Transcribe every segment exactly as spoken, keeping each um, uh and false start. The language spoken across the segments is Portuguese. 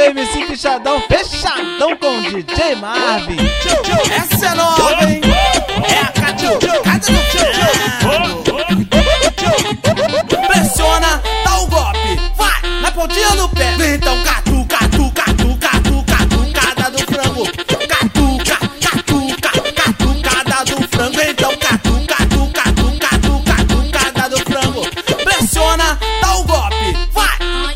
J M C Pichadão, fechadão com o D J Marvin. Essa é nova, hein? É a catucada no chão. Pressiona, dá o golpe, vai, na pontinha do pé. Então catu, catu, catu, catu, catucada do frango. Catuca, catuca, catucada do frango. Então catu, catu, catu, catu, catucada do frango. Pressiona, dá o golpe, vai.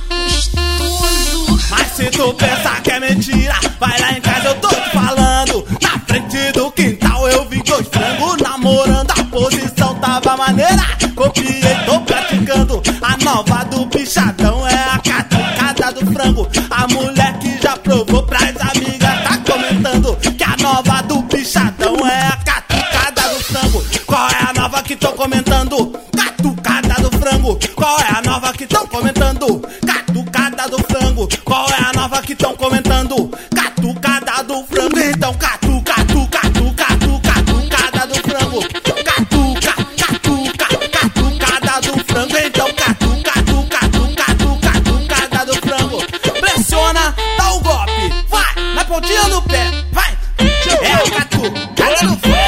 Mas se tu pensar que é mentira, vai lá em casa, eu tô te falando. Na frente do quintal eu vi dois frangos namorando. A posição tava maneira, copiei, tô praticando. A nova do Pichadão é a catucada do frango. A mulher que já provou pras amigas tá comentando que a nova do Pichadão é a catucada do frango. Qual é a nova que tão comentando? Catucada do frango. Qual é a nova que tão comentando? Catucada do frango. Qual é a nova que tão comentando? Catucada do frango. Então catu, catu, catu, catu, catucada do frango. Catuca, catuca, catucada do frango. Então catu, catu, catu, catu, catucada do frango. Pressiona, dá o golpe, vai, na pontinha do pé, vai. É a catucada do frango.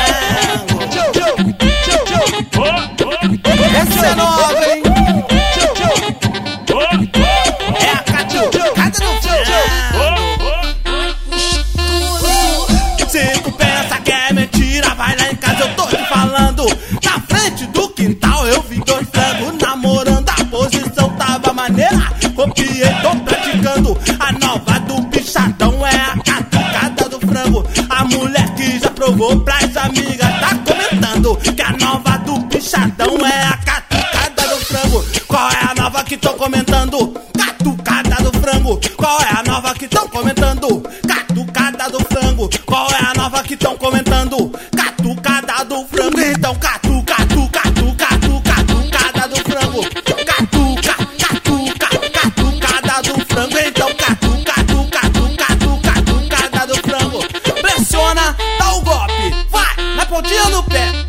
Essa é nova, hein? É a catucada do frango. Se tu pensa que é mentira, vai lá em casa, eu tô te falando. Na frente do quintal eu vi dois frangos namorando. A posição tava maneira, copiei, tô praticando. A nova do Pichadão é a catucada do frango. A mulher que já provou pras amigas tá comentando que a nova do Pichadão é a catucada do frango. Qual é a nova que tão comentando? Catucada do frango. Qual é a nova que tão comentando? Catucada do frango. Qual é a nova que tão comentando? Catucada do frango. Então catu, catu, catu, catu, catucada do frango. Catuca, catuca, catucada do frango. Então catu, catu, catu, catu, catucada do frango. Pressiona, dá o golpe, vai, na pontinha do pé.